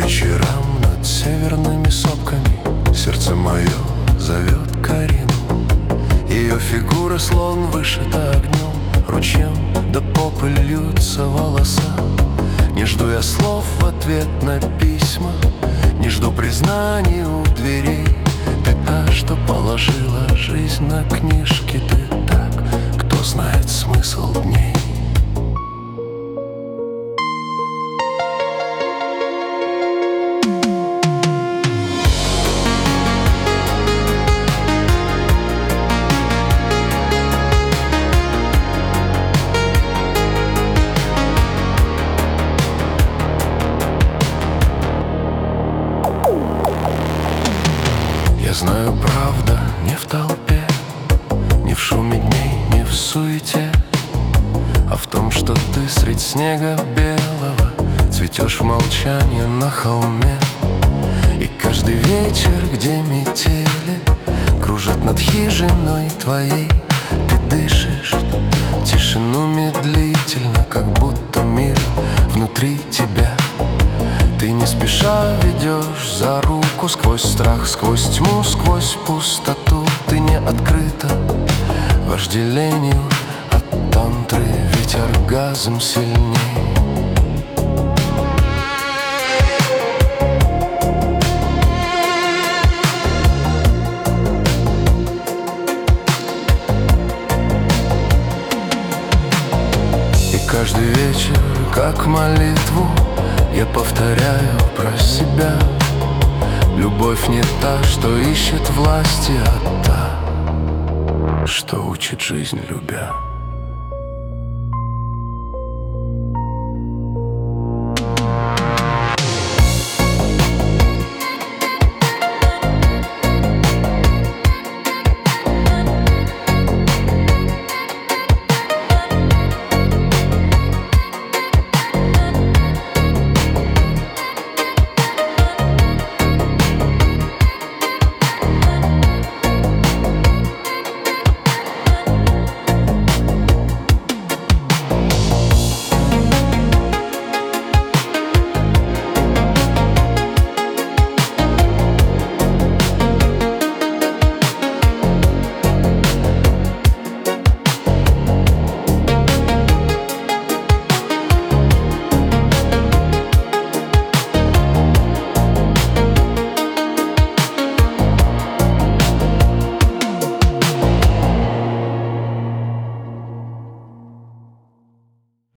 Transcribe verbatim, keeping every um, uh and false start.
вечерам над северными сопками сердце мое зовет Карину. Ее фигура словно вышита огнем, ручьем до попы льются волоса. Не жду я слов в ответ на письма, не жду признаний у дверей. Ты та, что положила жизнь на книжки, ты так, кто знает смысл дней. Я знаю, правда не в толпе, не в шуме дней, не в суете, а в том, что ты средь снега белого цветешь в молчании на холме. И каждый вечер, где метели кружат над хижиной твоей, ты дышишь тишину медлительно, как будто мир внутри тебя. Ты не спеша ведешь за руку сквозь страх, сквозь тьму, сквозь пустоту. Ты не открыта вожделению от тантры, ведь оргазм сильней. И каждый вечер, как молитву, я повторяю про себя: любовь не та, что ищет власти, а та, что учит жизнь любя.